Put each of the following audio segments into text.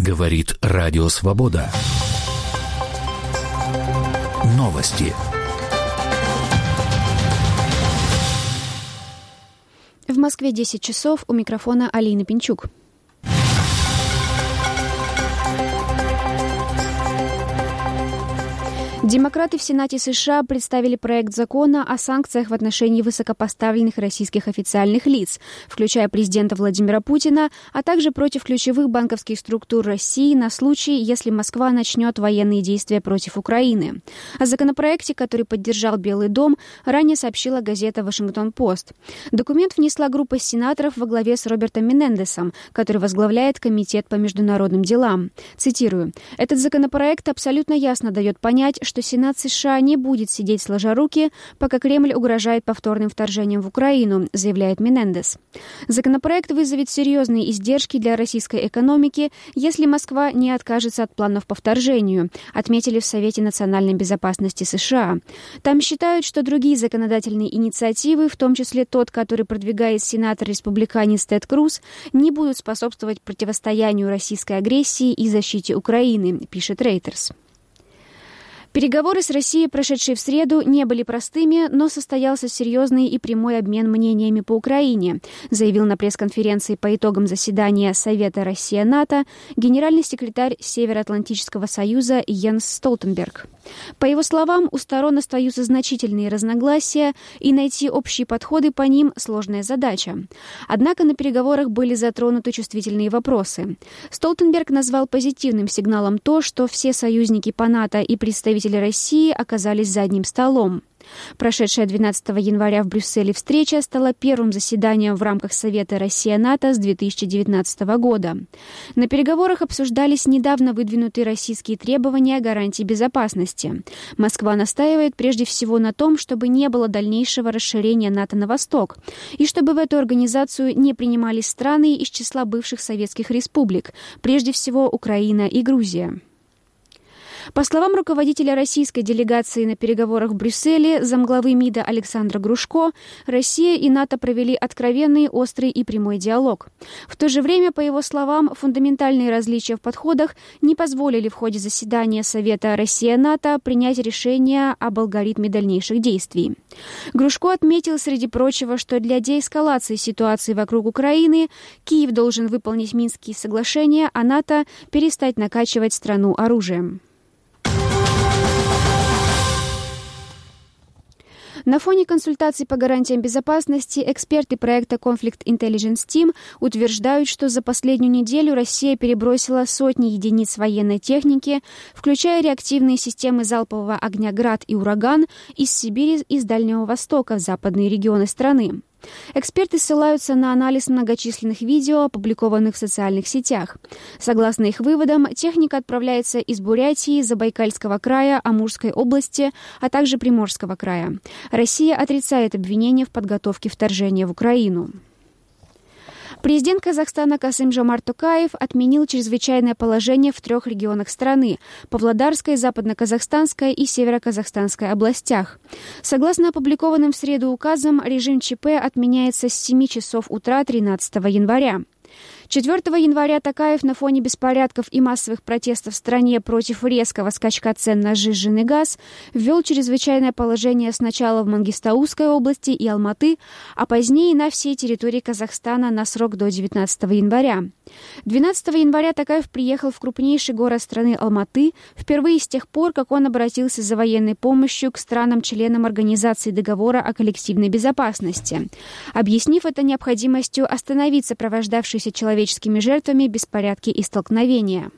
Говорит Радио Свобода. Новости. В Москве 10 часов, у микрофона Алина Пинчук. Демократы в Сенате США представили проект закона о санкциях в отношении высокопоставленных российских официальных лиц, включая президента Владимира Путина, а также против ключевых банковских структур России на случай, если Москва начнет военные действия против Украины. О законопроекте, который поддержал Белый дом, ранее сообщила газета «Вашингтон-Пост». Документ внесла группа сенаторов во главе с Робертом Менендесом, который возглавляет Комитет по международным делам. Цитирую: «Этот законопроект абсолютно ясно дает понять, что Сенат США не будет сидеть сложа руки, пока Кремль угрожает повторным вторжением в Украину», заявляет Менендес. Законопроект вызовет серьезные издержки для российской экономики, если Москва не откажется от планов по вторжению, отметили в Совете национальной безопасности США. Там считают, что другие законодательные инициативы, в том числе тот, который продвигает сенатор-республиканец Тед Круз, не будут способствовать противостоянию российской агрессии и защите Украины, пишет Reuters. Переговоры с Россией, прошедшие в среду, не были простыми, но состоялся серьезный и прямой обмен мнениями по Украине, заявил на пресс-конференции по итогам заседания Совета Россия-НАТО генеральный секретарь Североатлантического союза Йенс Столтенберг. По его словам, у сторон остаются значительные разногласия, и найти общие подходы по ним – сложная задача. Однако на переговорах были затронуты чувствительные вопросы. Столтенберг назвал позитивным сигналом то, что все союзники по НАТО и представители России оказались за одним столом. Прошедшая 12 января в Брюсселе встреча стала первым заседанием в рамках Совета Россия-НАТО с 2019 года. На переговорах обсуждались недавно выдвинутые российские требования гарантий безопасности. Москва настаивает прежде всего на том, чтобы не было дальнейшего расширения НАТО на восток, и чтобы в эту организацию не принимались страны из числа бывших советских республик, прежде всего Украина и Грузия. По словам руководителя российской делегации на переговорах в Брюсселе, замглавы МИДа Александра Грушко, Россия и НАТО провели откровенный, острый и прямой диалог. В то же время, по его словам, фундаментальные различия в подходах не позволили в ходе заседания Совета Россия-НАТО принять решение об алгоритме дальнейших действий. Грушко отметил, среди прочего, что для деэскалации ситуации вокруг Украины Киев должен выполнить Минские соглашения, а НАТО перестать накачивать страну оружием. На фоне консультаций по гарантиям безопасности эксперты проекта Conflict Intelligence Team утверждают, что за последнюю неделю Россия перебросила сотни единиц военной техники, включая реактивные системы залпового огня «Град» и «Ураган» из Сибири и с Дальнего Востока в западные регионы страны. Эксперты ссылаются на анализ многочисленных видео, опубликованных в социальных сетях. Согласно их выводам, техника отправляется из Бурятии, Забайкальского края, Амурской области, а также Приморского края. Россия отрицает обвинения в подготовке вторжения в Украину. Президент Казахстана Касым-Жомарт Токаев отменил чрезвычайное положение в 3 регионах страны – Павлодарской, Западно-Казахстанской и Северо-Казахстанской областях. Согласно опубликованным в среду указам, режим ЧП отменяется с 7 часов утра 13 января. 4 января Токаев на фоне беспорядков и массовых протестов в стране против резкого скачка цен на сжиженный газ ввел чрезвычайное положение сначала в Мангистаускай области и Алматы, а позднее на всей территории Казахстана на срок до 19 января. 12 января Токаев приехал в крупнейший город страны Алматы, впервые с тех пор, как он обратился за военной помощью к странам-членам Организации договора о коллективной безопасности, объяснив это необходимостью остановить сопровождавшиеся человеческими жертвами беспорядки и столкновения.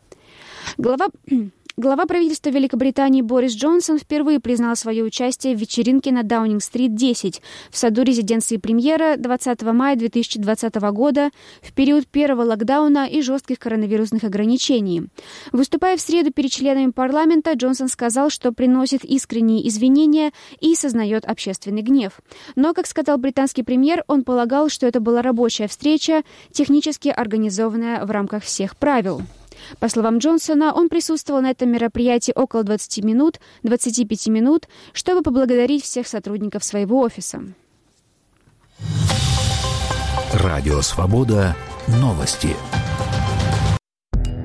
Глава правительства Великобритании Борис Джонсон впервые признал свое участие в вечеринке на Даунинг-стрит 10 в саду резиденции премьера 20 мая 2020 года в период первого локдауна и жестких коронавирусных ограничений. Выступая в среду перед членами парламента, Джонсон сказал, что приносит искренние извинения и сознает общественный гнев. Но, как сказал британский премьер, он полагал, что это была рабочая встреча, технически организованная в рамках всех правил. По словам Джонсона, он присутствовал на этом мероприятии около 25 минут, чтобы поблагодарить всех сотрудников своего офиса. Радио «Свобода». Новости.